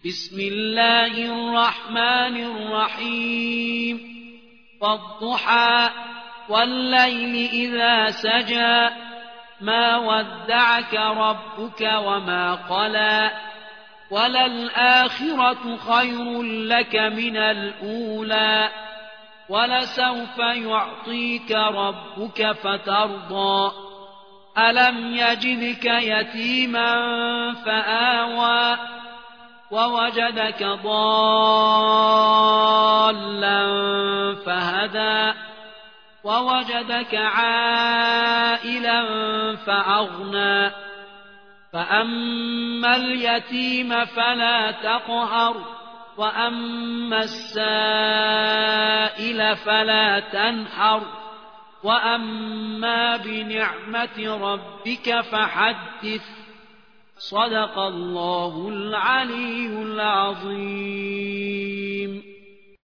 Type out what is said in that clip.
بسم الله الرحمن الرحيم والضحى والليل إذا سجى ما ودعك ربك وما قلى وللآخرة خير لك من الأولى ولسوف يعطيك ربك فترضى ألم يجدك يتيما فآوى ووجدك ضالا فهدى ووجدك عائلا فأغنى فأما اليتيم فلا تقهر وأما السائل فلا تنحر وأما بنعمة ربك فحدث صدق الله العلي العظيم.